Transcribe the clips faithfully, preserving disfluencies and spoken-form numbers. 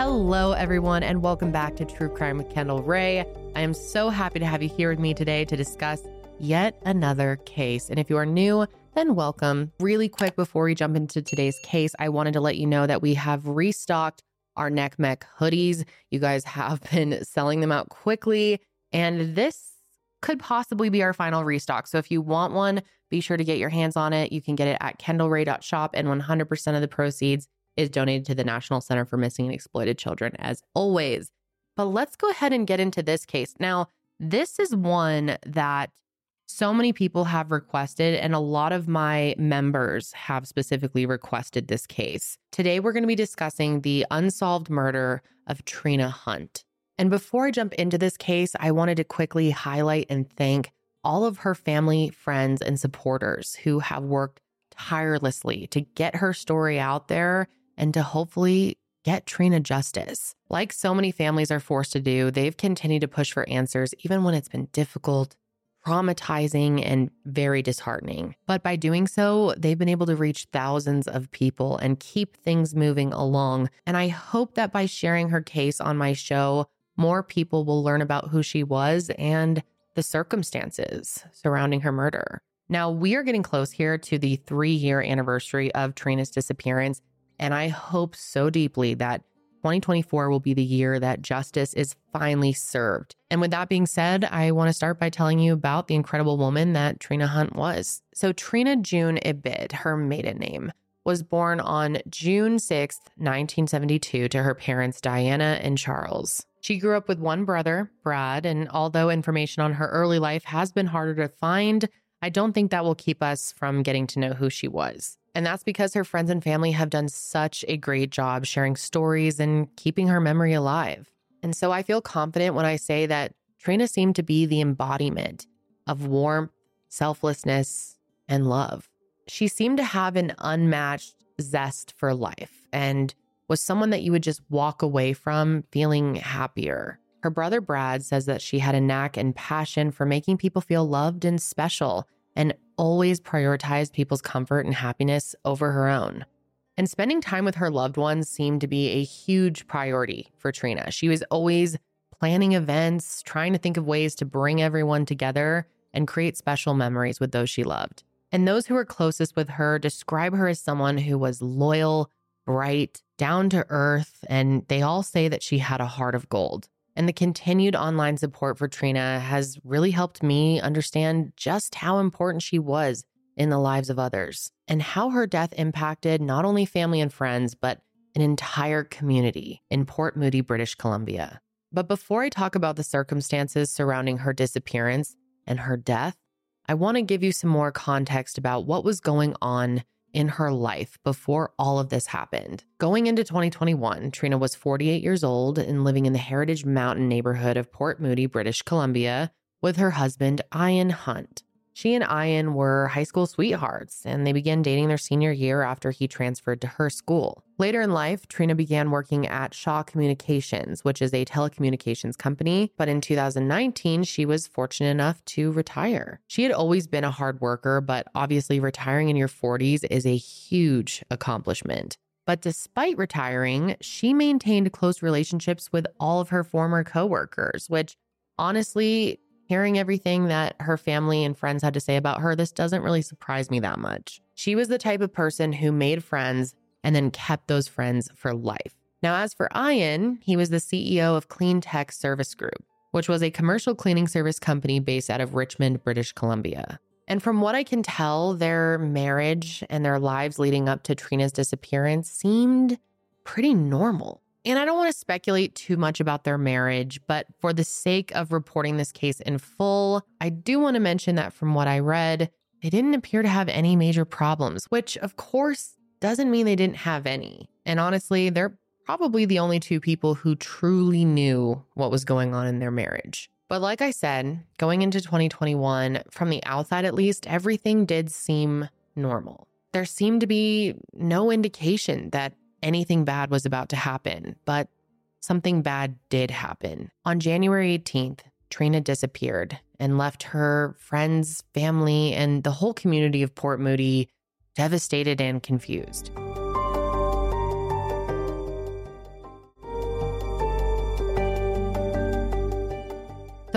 Hello, everyone, and welcome back to True Crime with Kendall Rae. I am so happy to have you here with me today to discuss yet another case. And if you are new, then welcome. Really quick before we jump into today's case, I wanted to let you know that we have restocked our Neck Mech hoodies. You guys have been selling them out quickly, and this could possibly be our final restock. So if you want one, be sure to get your hands on it. You can get it at kendall rae dot shop, and one hundred percent of the proceeds is donated to the National Center for Missing and Exploited Children, as always. But let's go ahead and get into this case. Now, this is one that so many people have requested, and a lot of my members have specifically requested this case. Today, we're going to be discussing the unsolved murder of Trina Hunt. And before I jump into this case, I wanted to quickly highlight and thank all of her family, friends, and supporters who have worked tirelessly to get her story out there and to hopefully get Trina justice. Like so many families are forced to do, they've continued to push for answers even when it's been difficult, traumatizing, and very disheartening. But by doing so, they've been able to reach thousands of people and keep things moving along. And I hope that by sharing her case on my show, more people will learn about who she was and the circumstances surrounding her murder. Now, we are getting close here to the three-year anniversary of Trina's disappearance, and I hope so deeply that twenty twenty-four will be the year that justice is finally served. And with that being said, I want to start by telling you about the incredible woman that Trina Hunt was. So Trina June Ibid, her maiden name, was born on June sixth, nineteen seventy-two to her parents Diana and Charles. She grew up with one brother, Brad, and although information on her early life has been harder to find, I don't think that will keep us from getting to know who she was. And that's because her friends and family have done such a great job sharing stories and keeping her memory alive. And so I feel confident when I say that Trina seemed to be the embodiment of warmth, selflessness, and love. She seemed to have an unmatched zest for life and was someone that you would just walk away from feeling happier. Her brother Brad says that she had a knack and passion for making people feel loved and special, and always prioritized people's comfort and happiness over her own. And spending time with her loved ones seemed to be a huge priority for Trina. She was always planning events, trying to think of ways to bring everyone together and create special memories with those she loved. And those who were closest with her describe her as someone who was loyal, bright, down to earth, and they all say that she had a heart of gold. And the continued online support for Trina has really helped me understand just how important she was in the lives of others and how her death impacted not only family and friends, but an entire community in Port Moody, British Columbia. But before I talk about the circumstances surrounding her disappearance and her death, I want to give you some more context about what was going on in her life before all of this happened. Going into twenty twenty-one, Trina was forty-eight years old and living in the Heritage Mountain neighborhood of Port Moody, British Columbia, with her husband, Ian Hunt. She and Ian were high school sweethearts, and they began dating their senior year after he transferred to her school. Later in life, Trina began working at Shaw Communications, which is a telecommunications company, but in two thousand nineteen, she was fortunate enough to retire. She had always been a hard worker, but obviously retiring in your forties is a huge accomplishment. But despite retiring, she maintained close relationships with all of her former coworkers, which honestly, hearing everything that her family and friends had to say about her, this doesn't really surprise me that much. She was the type of person who made friends and then kept those friends for life. Now, as for Ian, he was the C E O of Clean Tech Service Group, which was a commercial cleaning service company based out of Richmond, British Columbia. And from what I can tell, their marriage and their lives leading up to Trina's disappearance seemed pretty normal. And I don't want to speculate too much about their marriage, but for the sake of reporting this case in full, I do want to mention that from what I read, they didn't appear to have any major problems, which of course doesn't mean they didn't have any. And honestly, they're probably the only two people who truly knew what was going on in their marriage. But like I said, going into twenty twenty-one, from the outside at least, everything did seem normal. There seemed to be no indication that anything bad was about to happen, but something bad did happen. On January eighteenth, Trina disappeared and left her friends, family, and the whole community of Port Moody devastated and confused.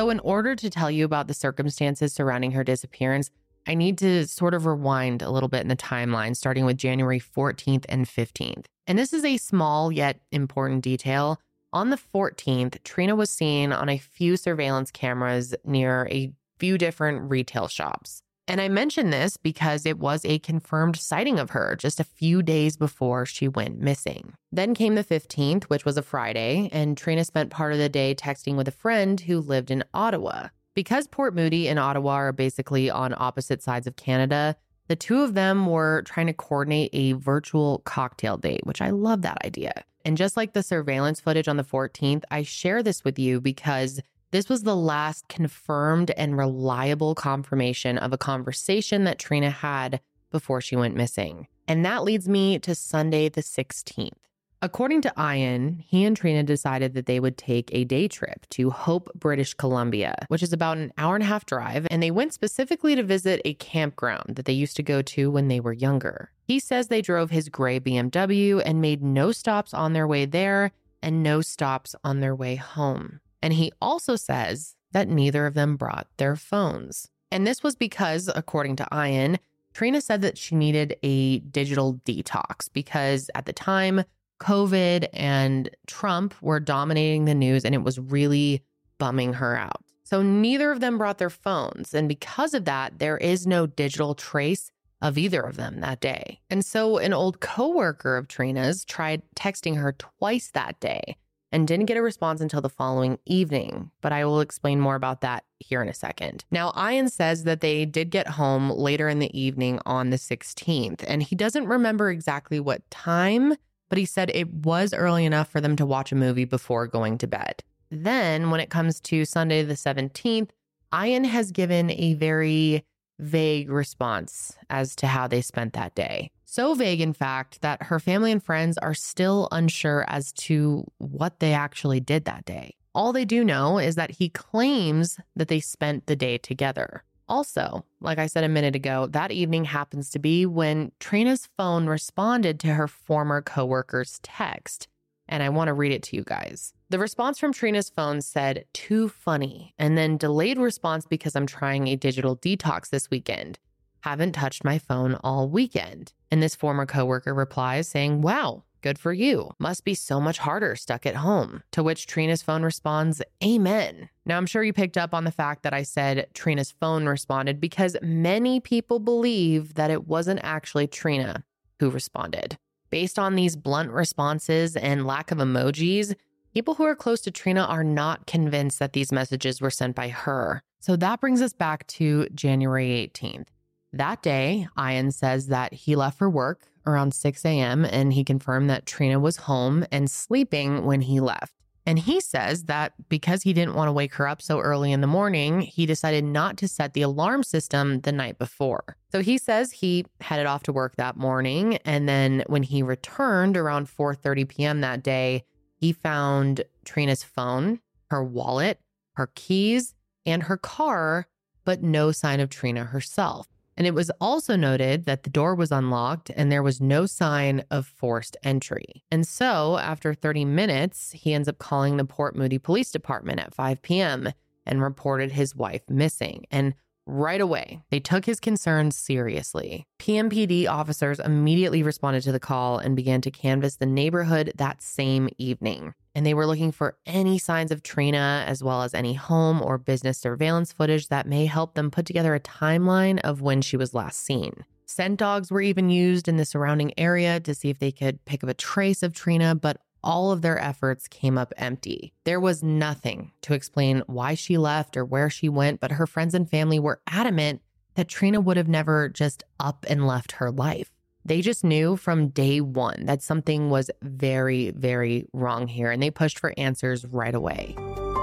So in order to tell you about the circumstances surrounding her disappearance, I need to sort of rewind a little bit in the timeline, starting with January fourteenth and fifteenth. And this is a small yet important detail. On the fourteenth, Trina was seen on a few surveillance cameras near a few different retail shops. And I mention this because it was a confirmed sighting of her just a few days before she went missing. Then came the fifteenth, which was a Friday, and Trina spent part of the day texting with a friend who lived in Ottawa. Because Port Moody and Ottawa are basically on opposite sides of Canada, the two of them were trying to coordinate a virtual cocktail date, which I love that idea. And just like the surveillance footage on the fourteenth, I share this with you because this was the last confirmed and reliable confirmation of a conversation that Trina had before she went missing. And that leads me to Sunday the sixteenth. According to Ian, he and Trina decided that they would take a day trip to Hope, British Columbia, which is about an hour and a half drive, and they went specifically to visit a campground that they used to go to when they were younger. He says they drove his gray B M W and made no stops on their way there and no stops on their way home. And he also says that neither of them brought their phones. And this was because, according to Ian, Trina said that she needed a digital detox because at the time, COVID and Trump were dominating the news and it was really bumming her out. So neither of them brought their phones. And because of that, there is no digital trace of either of them that day. And so an old coworker of Trina's tried texting her twice that day and didn't get a response until the following evening. But I will explain more about that here in a second. Now, Ian says that they did get home later in the evening on the sixteenth, and he doesn't remember exactly what time, but he said it was early enough for them to watch a movie before going to bed. Then when it comes to Sunday the seventeenth, Ian has given a very vague response as to how they spent that day. So vague, in fact, that her family and friends are still unsure as to what they actually did that day. All they do know is that he claims that they spent the day together. Also, like I said a minute ago, that evening happens to be when Trina's phone responded to her former coworker's text. And I want to read it to you guys. The response from Trina's phone said, "Too funny," and then delayed response because I'm trying a digital detox this weekend. Haven't touched my phone all weekend. And this former coworker replies saying, "Wow, good for you. Must be so much harder stuck at home." To which Trina's phone responds, "Amen." Now, I'm sure you picked up on the fact that I said Trina's phone responded because many people believe that it wasn't actually Trina who responded. Based on these blunt responses and lack of emojis, people who are close to Trina are not convinced that these messages were sent by her. So that brings us back to January eighteenth. That day, Ian says that he left for work around six a.m. and he confirmed that Trina was home and sleeping when he left. And he says that because he didn't want to wake her up so early in the morning, he decided not to set the alarm system the night before. So he says he headed off to work that morning. And then when he returned around four thirty p.m. that day, he found Trina's phone, her wallet, her keys, and her car, but no sign of Trina herself. And it was also noted that the door was unlocked and there was no sign of forced entry. And so after thirty minutes, he ends up calling the Port Moody Police Department at five p.m. and reported his wife missing. And right away, they took his concerns seriously. P M P D officers immediately responded to the call and began to canvass the neighborhood that same evening. And they were looking for any signs of Trina, as well as any home or business surveillance footage that may help them put together a timeline of when she was last seen. Scent dogs were even used in the surrounding area to see if they could pick up a trace of Trina, but all of their efforts came up empty. There was nothing to explain why she left or where she went, but her friends and family were adamant that Trina would have never just up and left her life. They just knew from day one that something was very, very wrong here, and they pushed for answers right away.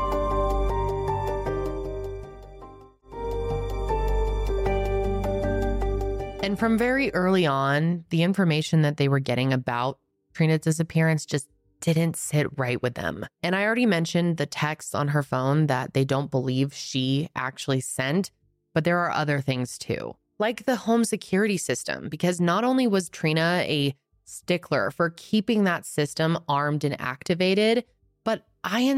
And from very early on, the information that they were getting about Trina's disappearance just didn't sit right with them. And I already mentioned the texts on her phone that they don't believe she actually sent, but there are other things too. Like the home security system, because not only was Trina a stickler for keeping that system armed and activated, but Ian's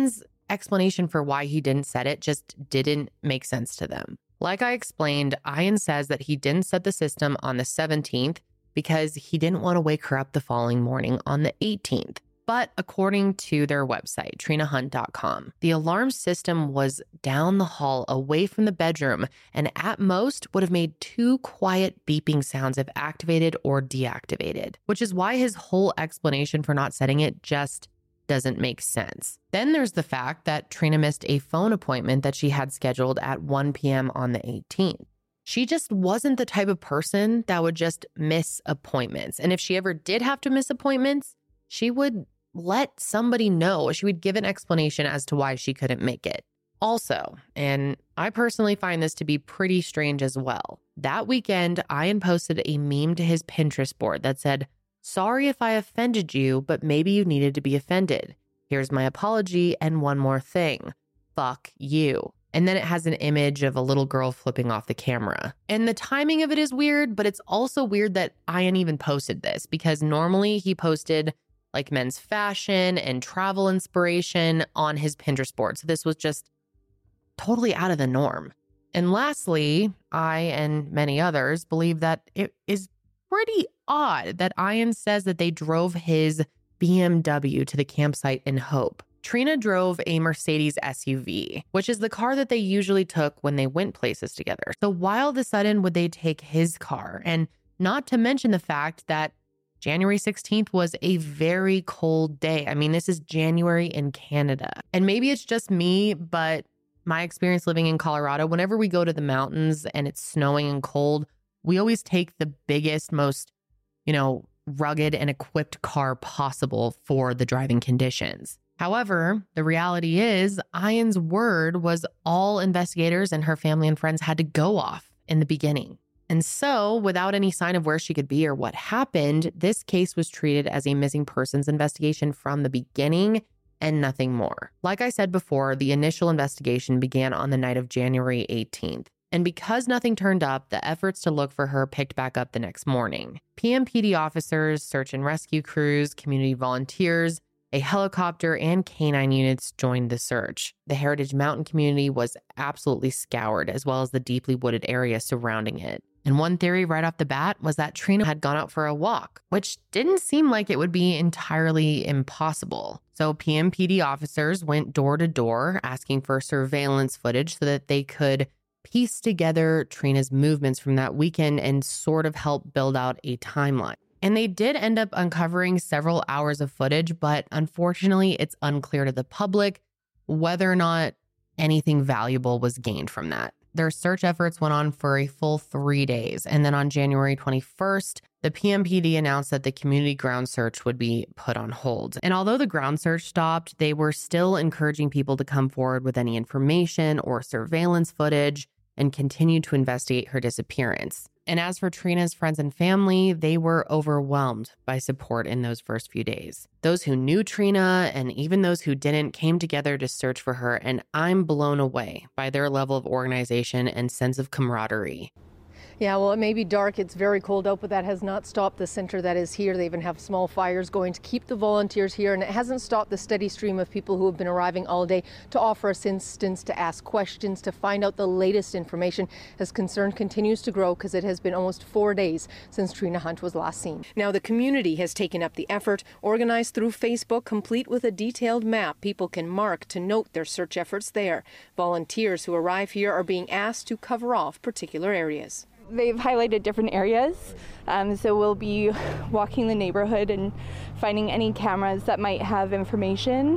explanation for why he didn't set it just didn't make sense to them. Like I explained, Ian says that he didn't set the system on the seventeenth because he didn't want to wake her up the following morning on the eighteenth. But according to their website, trina hunt dot com, the alarm system was down the hall away from the bedroom and at most would have made two quiet beeping sounds if activated or deactivated, which is why his whole explanation for not setting it just doesn't make sense. Then there's the fact that Trina missed a phone appointment that she had scheduled at one p.m. on the eighteenth. She just wasn't the type of person that would just miss appointments. And if she ever did have to miss appointments, she would let somebody know. She would give an explanation as to why she couldn't make it. Also, and I personally find this to be pretty strange as well, that weekend, Ian posted a meme to his Pinterest board that said, "Sorry if I offended you, but maybe you needed to be offended. Here's my apology and one more thing. Fuck you." And then it has an image of a little girl flipping off the camera. And the timing of it is weird, but it's also weird that Ian even posted this because normally he posted like men's fashion and travel inspiration on his Pinterest board. So this was just totally out of the norm. And lastly, I and many others believe that it is pretty odd that Ian says that they drove his B M W to the campsite in Hope. Trina drove a Mercedes S U V, which is the car that they usually took when they went places together. So why all of a sudden would they take his car? And not to mention the fact that January sixteenth was a very cold day. I mean, this is January in Canada. And maybe it's just me, but my experience living in Colorado, whenever we go to the mountains and it's snowing and cold, we always take the biggest, most, you know, rugged and equipped car possible for the driving conditions. However, the reality is Ian's word was all investigators and her family and friends had to go off in the beginning. And so, without any sign of where she could be or what happened, this case was treated as a missing persons investigation from the beginning and nothing more. Like I said before, the initial investigation began on the night of January eighteenth. And because nothing turned up, the efforts to look for her picked back up the next morning. P M P D officers, search and rescue crews, community volunteers, a helicopter, and canine units joined the search. The Heritage Mountain community was absolutely scoured, as well as the deeply wooded area surrounding it. And one theory right off the bat was that Trina had gone out for a walk, which didn't seem like it would be entirely impossible. So P M P D officers went door to door asking for surveillance footage so that they could piece together Trina's movements from that weekend and sort of help build out a timeline. And they did end up uncovering several hours of footage, but unfortunately, it's unclear to the public whether or not anything valuable was gained from that. Their search efforts went on for a full three days. And then on January twenty-first, the P M P D announced that the community ground search would be put on hold. And although the ground search stopped, they were still encouraging people to come forward with any information or surveillance footage and continue to investigate her disappearance. And as for Trina's friends and family, they were overwhelmed by support in those first few days. Those who knew Trina and even those who didn't came together to search for her, and I'm blown away by their level of organization and sense of camaraderie. Yeah, well, it may be dark. It's very cold out, but that has not stopped the center that is here. They even have small fires going to keep the volunteers here, and it hasn't stopped the steady stream of people who have been arriving all day to offer assistance, to ask questions, to find out the latest information as concern continues to grow because it has been almost four days since Trina Hunt was last seen. Now, the community has taken up the effort, organized through Facebook, complete with a detailed map people can mark to note their search efforts there. Volunteers who arrive here are being asked to cover off particular areas. They've highlighted different areas, um, so we'll be walking the neighborhood and finding any cameras that might have information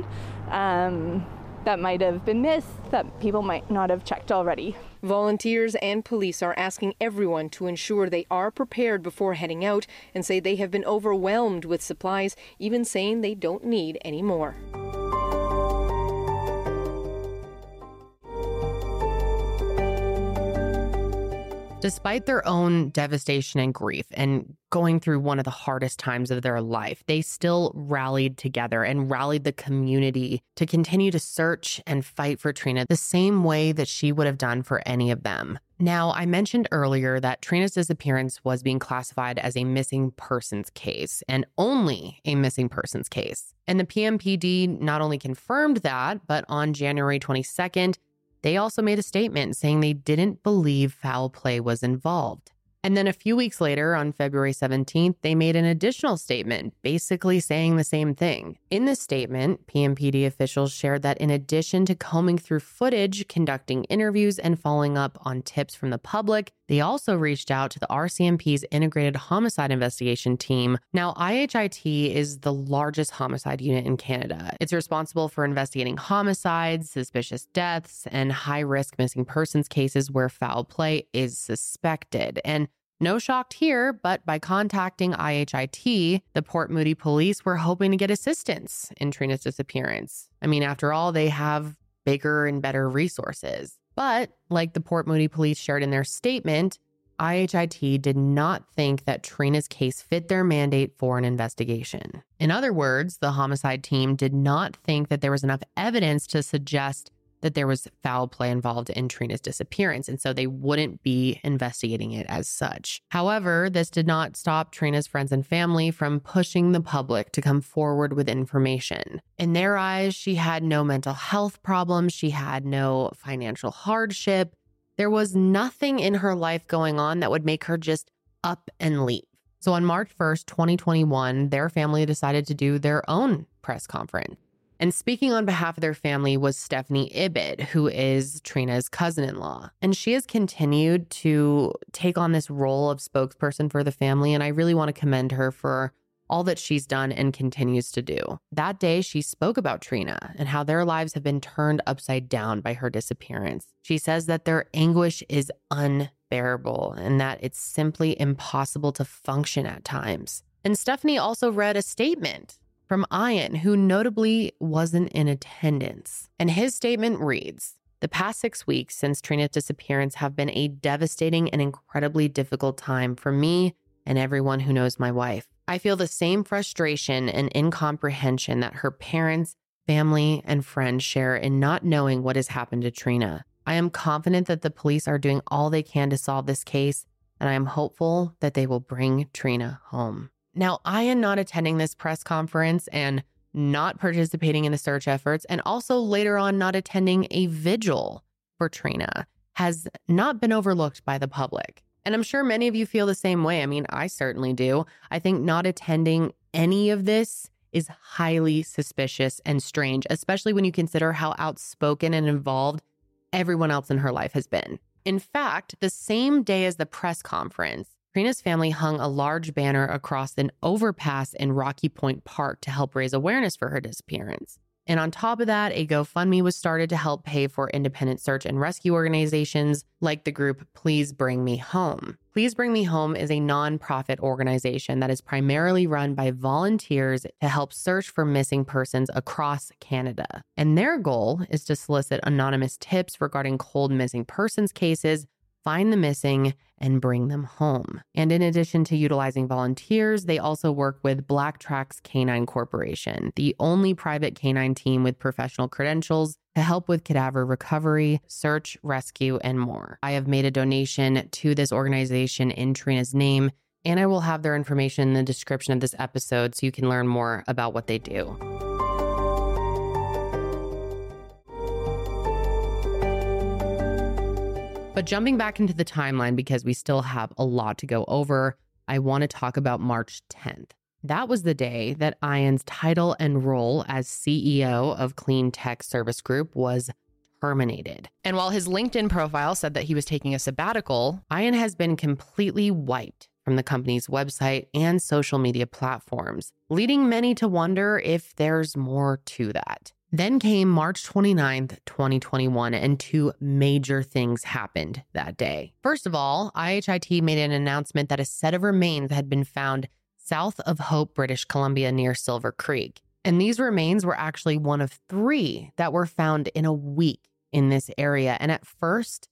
um, that might have been missed, that people might not have checked already. Volunteers and police are asking everyone to ensure they are prepared before heading out and say they have been overwhelmed with supplies, even saying they don't need any more. Despite their own devastation and grief and going through one of the hardest times of their life, they still rallied together and rallied the community to continue to search and fight for Trina the same way that she would have done for any of them. Now, I mentioned earlier that Trina's disappearance was being classified as a missing persons case and only a missing persons case. And the P M P D not only confirmed that, but on January twenty-second, they also made a statement saying they didn't believe foul play was involved. And then a few weeks later, on February seventeenth, they made an additional statement, basically saying the same thing. In this statement, P M P D officials shared that in addition to combing through footage, conducting interviews, and following up on tips from the public, they also reached out to the R C M P's Integrated Homicide Investigation Team. Now, I H I T is the largest homicide unit in Canada. It's responsible for investigating homicides, suspicious deaths, and high-risk missing persons cases where foul play is suspected. And no shock here, but by contacting I H I T, the Port Moody police were hoping to get assistance in Trina's disappearance. I mean, after all, they have bigger and better resources. But like the Port Moody police shared in their statement, I H I T did not think that Trina's case fit their mandate for an investigation. In other words, the homicide team did not think that there was enough evidence to suggest that there was foul play involved in Trina's disappearance, and so they wouldn't be investigating it as such. However, this did not stop Trina's friends and family from pushing the public to come forward with information. In their eyes, she had no mental health problems, she had no financial hardship. There was nothing in her life going on that would make her just up and leave. So on March first, twenty twenty-one, their family decided to do their own press conference. And speaking on behalf of their family was Stephanie Ibid, who is Trina's cousin-in-law. And she has continued to take on this role of spokesperson for the family, and I really want to commend her for all that she's done and continues to do. That day, she spoke about Trina and how their lives have been turned upside down by her disappearance. She says that their anguish is unbearable and that it's simply impossible to function at times. And Stephanie also read a statement from Ian, who notably wasn't in attendance. And his statement reads, "The past six weeks since Trina's disappearance have been a devastating and incredibly difficult time for me and everyone who knows my wife. I feel the same frustration and incomprehension that her parents, family, and friends share in not knowing what has happened to Trina. I am confident that the police are doing all they can to solve this case, and I am hopeful that they will bring Trina home." Now, Ian not attending this press conference and not participating in the search efforts, and also later on not attending a vigil for Trina, has not been overlooked by the public. And I'm sure many of you feel the same way. I mean, I certainly do. I think not attending any of this is highly suspicious and strange, especially when you consider how outspoken and involved everyone else in her life has been. In fact, the same day as the press conference, Trina's family hung a large banner across an overpass in Rocky Point Park to help raise awareness for her disappearance. And on top of that, a GoFundMe was started to help pay for independent search and rescue organizations like the group Please Bring Me Home. Please Bring Me Home is a nonprofit organization that is primarily run by volunteers to help search for missing persons across Canada. And their goal is to solicit anonymous tips regarding cold missing persons cases, find the missing, and bring them home. And in addition to utilizing volunteers, they also work with Black Tracks Canine Corporation, the only private canine team with professional credentials to help with cadaver recovery, search, rescue, and more. I have made a donation to this organization in Trina's name, and I will have their information in the description of this episode so you can learn more about what they do. But jumping back into the timeline, because we still have a lot to go over, I want to talk about March tenth. That was the day that Ian's title and role as C E O of Clean Tech Service Group was terminated. And while his LinkedIn profile said that he was taking a sabbatical, Ian has been completely wiped from the company's website and social media platforms, leading many to wonder if there's more to that. Then came March twenty-ninth, twenty twenty-one, and two major things happened that day. First of all, I H I T made an announcement that a set of remains had been found south of Hope, British Columbia, near Silver Creek. And these remains were actually one of three that were found in a week in this area. And at first,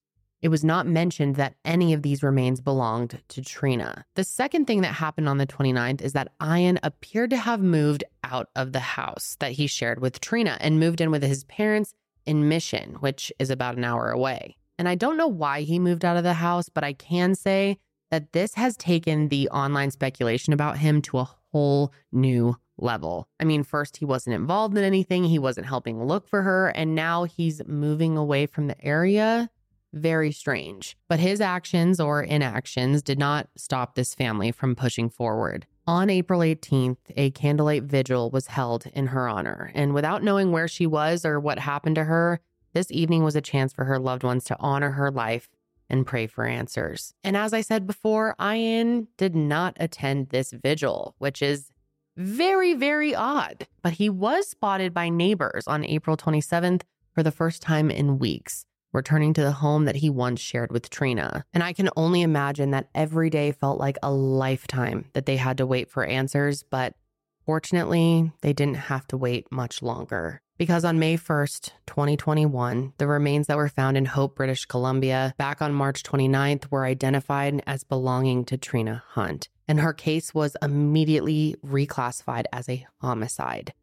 It was not mentioned that any of these remains belonged to Trina. The second thing that happened on the twenty-ninth is that Ian appeared to have moved out of the house that he shared with Trina and moved in with his parents in Mission, which is about an hour away. And I don't know why he moved out of the house, but I can say that this has taken the online speculation about him to a whole new level. I mean, first he wasn't involved in anything, he wasn't helping look for her, and now he's moving away from the area. Very strange. But his actions or inactions did not stop this family from pushing forward. On April eighteenth, a candlelight vigil was held in her honor. And without knowing where she was or what happened to her, this evening was a chance for her loved ones to honor her life and pray for answers. And as I said before, Ian did not attend this vigil, which is very, very odd. But he was spotted by neighbors on April twenty-seventh for the first time in weeks, returning to the home that he once shared with Trina. And I can only imagine that every day felt like a lifetime that they had to wait for answers, but fortunately, they didn't have to wait much longer. Because on May first, twenty twenty-one, the remains that were found in Hope, British Columbia, back on March twenty-ninth, were identified as belonging to Trina Hunt. And her case was immediately reclassified as a homicide.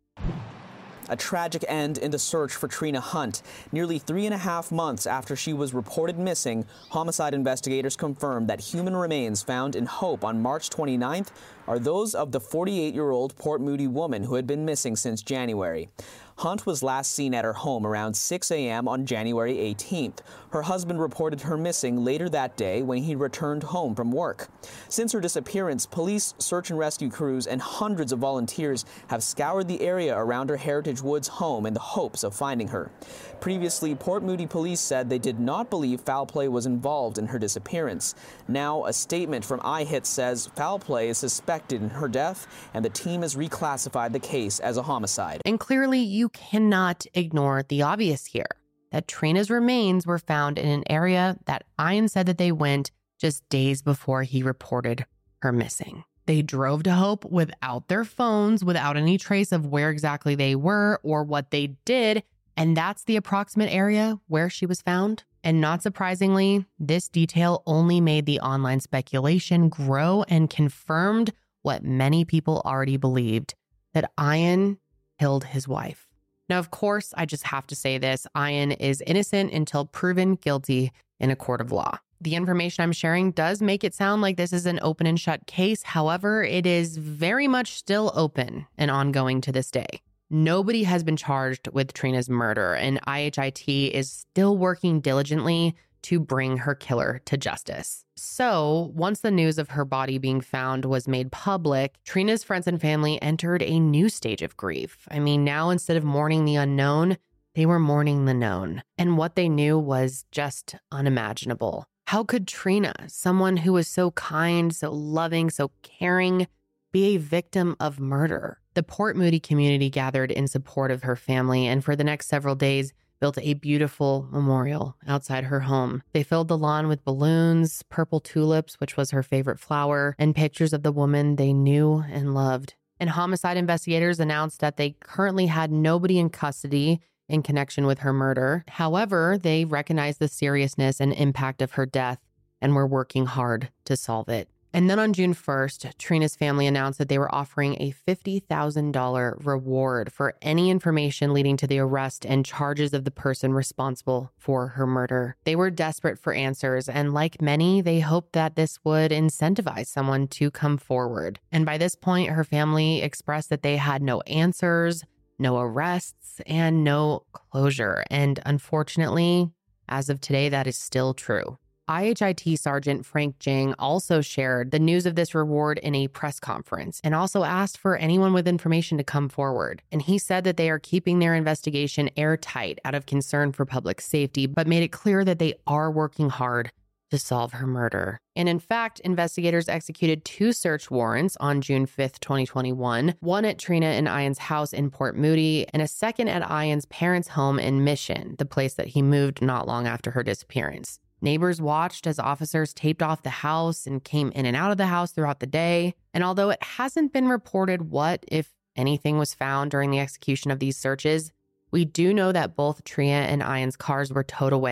A tragic end in the search for Trina Hunt. Nearly three and a half months after she was reported missing, homicide investigators confirmed that human remains found in Hope on March twenty-ninth are those of the forty-eight-year-old Port Moody woman who had been missing since January. Hunt was last seen at her home around six a.m. on January eighteenth. Her husband reported her missing later that day when he returned home from work. Since her disappearance, police, search and rescue crews, and hundreds of volunteers have scoured the area around her Heritage Woods home in the hopes of finding her. Previously, Port Moody police said they did not believe foul play was involved in her disappearance. Now, a statement from I H I T says foul play is suspected in her death, and the team has reclassified the case as a homicide. And clearly, you cannot ignore the obvious here, that Trina's remains were found in an area that Ian said that they went just days before he reported her missing. They drove to Hope without their phones, without any trace of where exactly they were or what they did, and that's the approximate area where she was found. And not surprisingly, this detail only made the online speculation grow and confirmed what many people already believed, that Ian killed his wife. Now, of course, I just have to say this, Ian is innocent until proven guilty in a court of law. The information I'm sharing does make it sound like this is an open and shut case. However, it is very much still open and ongoing to this day. Nobody has been charged with Trina's murder, and I H I T is still working diligently to bring her killer to justice. So, once the news of her body being found was made public, Trina's friends and family entered a new stage of grief. I mean, now instead of mourning the unknown, they were mourning the known. And what they knew was just unimaginable. How could Trina, someone who was so kind, so loving, so caring, be a victim of murder? The Port Moody community gathered in support of her family, and for the next several days, built a beautiful memorial outside her home. They filled the lawn with balloons, purple tulips, which was her favorite flower, and pictures of the woman they knew and loved. And homicide investigators announced that they currently had nobody in custody in connection with her murder. However, they recognized the seriousness and impact of her death and were working hard to solve it. And then on June first, Trina's family announced that they were offering a fifty thousand dollars reward for any information leading to the arrest and charges of the person responsible for her murder. They were desperate for answers, and like many, they hoped that this would incentivize someone to come forward. And by this point, her family expressed that they had no answers, no arrests, and no closure. And unfortunately, as of today, that is still true. I H I T Sergeant Frank Jang also shared the news of this reward in a press conference and also asked for anyone with information to come forward. And he said that they are keeping their investigation airtight out of concern for public safety, but made it clear that they are working hard to solve her murder. And in fact, investigators executed two search warrants on June fifth, twenty twenty-one, one at Trina and Ian's house in Port Moody, and a second at Ian's parents' home in Mission, the place that he moved not long after her disappearance. Neighbors watched as officers taped off the house and came in and out of the house throughout the day. And although it hasn't been reported what, if anything, was found during the execution of these searches, we do know that both Trina and Ian's cars were towed away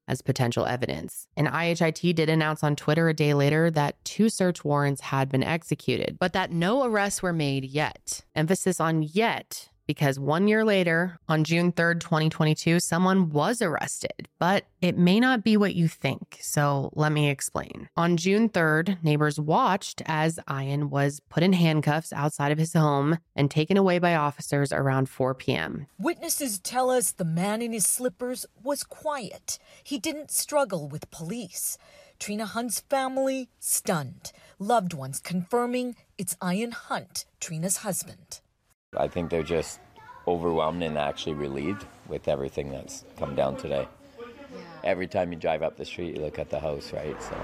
as potential evidence. And I H I T did announce on Twitter a day later that two search warrants had been executed, but that no arrests were made yet. Emphasis on yet, because one year later, on June third, twenty twenty-two, someone was arrested, but it may not be what you think. So let me explain. On June third, neighbors watched as Ian was put in handcuffs outside of his home and taken away by officers around four p.m. Witnesses tell us the man in his slippers was quiet. He didn't struggle with police. Trina Hunt's family stunned. Loved ones confirming it's Ian Hunt, Trina's husband. I think they're just overwhelmed and actually relieved with everything that's come down today. Yeah. Every time you drive up the street, you look at the house, right? So,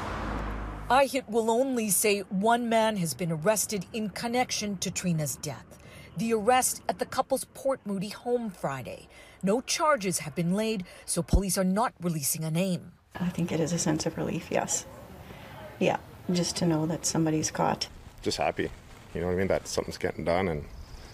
I H I T will only say one man has been arrested in connection to Trina's death. The arrest at the couple's Port Moody home Friday. No charges have been laid, so police are not releasing a name. I think it is a sense of relief, yes. Yeah, just to know that somebody's caught. Just happy, you know what I mean, that something's getting done and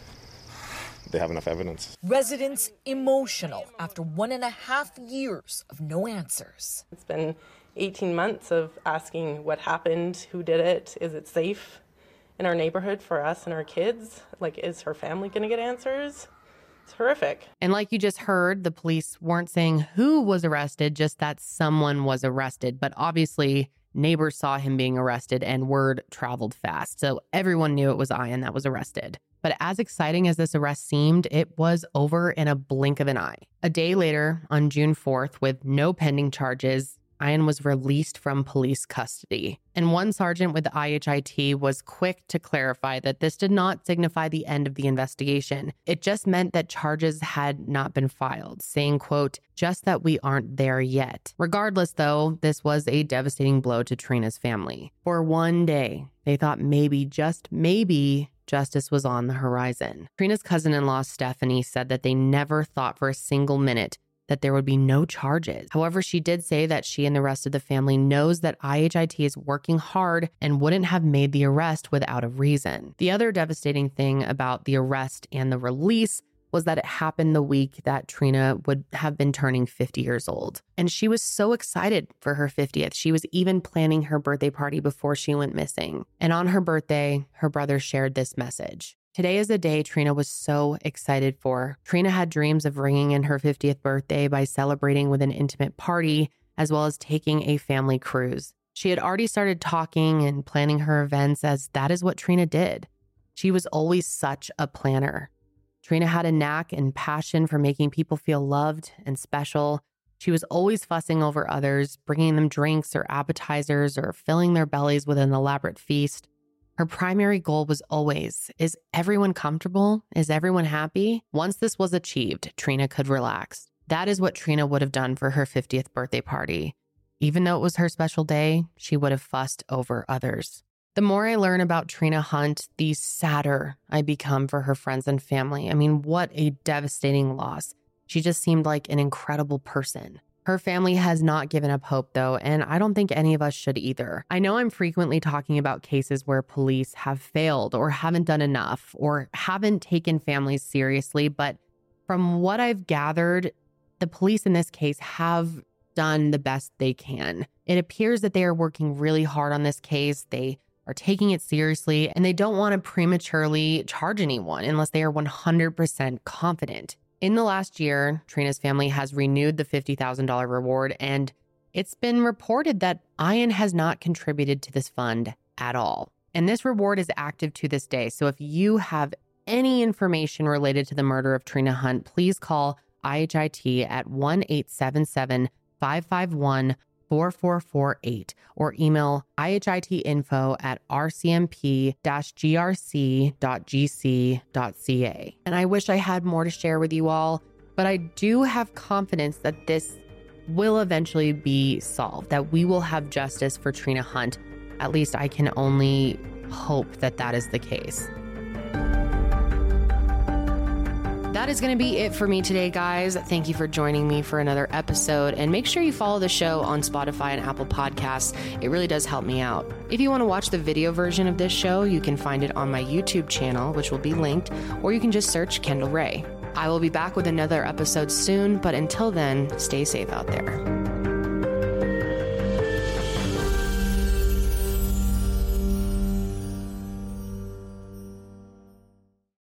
they have enough evidence. Residents emotional after one and a half years of no answers. It's been eighteen months of asking what happened, who did it, is it safe in our neighborhood for us and our kids? Like, is her family going to get answers? It's horrific. And like you just heard, the police weren't saying who was arrested, just that someone was arrested. But obviously, neighbors saw him being arrested and word traveled fast. So everyone knew it was Ian that was arrested. But as exciting as this arrest seemed, it was over in a blink of an eye. A day later, on June fourth, with no pending charges, Ian was released from police custody. And one sergeant with the I H I T was quick to clarify that this did not signify the end of the investigation. It just meant that charges had not been filed, saying, quote, just that we aren't there yet. Regardless, though, this was a devastating blow to Trina's family. For one day, they thought maybe, just maybe, justice was on the horizon. Trina's cousin-in-law, Stephanie, said that they never thought for a single minute that there would be no charges. However, she did say that she and the rest of the family knows that I H I T is working hard and wouldn't have made the arrest without a reason. The other devastating thing about the arrest and the release was that it happened the week that Trina would have been turning fifty years old. And she was so excited for her fiftieth. She was even planning her birthday party before she went missing. And on her birthday, her brother shared this message. Today is a day Trina was so excited for. Trina had dreams of ringing in her fiftieth birthday by celebrating with an intimate party, as well as taking a family cruise. She had already started talking and planning her events, as that is what Trina did. She was always such a planner. Trina had a knack and passion for making people feel loved and special. She was always fussing over others, bringing them drinks or appetizers or filling their bellies with an elaborate feast. Her primary goal was always, is everyone comfortable? Is everyone happy? Once this was achieved, Trina could relax. That is what Trina would have done for her fiftieth birthday party. Even though it was her special day, she would have fussed over others. The more I learn about Trina Hunt, the sadder I become for her friends and family. I mean, what a devastating loss. She just seemed like an incredible person. Her family has not given up hope, though, and I don't think any of us should either. I know I'm frequently talking about cases where police have failed or haven't done enough or haven't taken families seriously, but from what I've gathered, the police in this case have done the best they can. It appears that they are working really hard on this case. They are taking it seriously, and they don't want to prematurely charge anyone unless they are one hundred percent confident. In the last year, Trina's family has renewed the fifty thousand dollars reward, and it's been reported that Ian has not contributed to this fund at all. And this reward is active to this day. So if you have any information related to the murder of Trina Hunt, please call I H I T at one eight seven seven, five five one, four four four eight or email ihitinfo at r c m p dash g r c dot g c dot c a. And I wish I had more to share with you all, but I do have confidence that this will eventually be solved, that we will have justice for Trina Hunt. At least I can only hope that that is the case. That is going to be it for me today, guys. Thank you for joining me for another episode. And make sure you follow the show on Spotify and Apple Podcasts. It really does help me out. If you want to watch the video version of this show, you can find it on my YouTube channel, which will be linked, or you can just search Kendall Rae. I will be back with another episode soon, but until then, stay safe out there.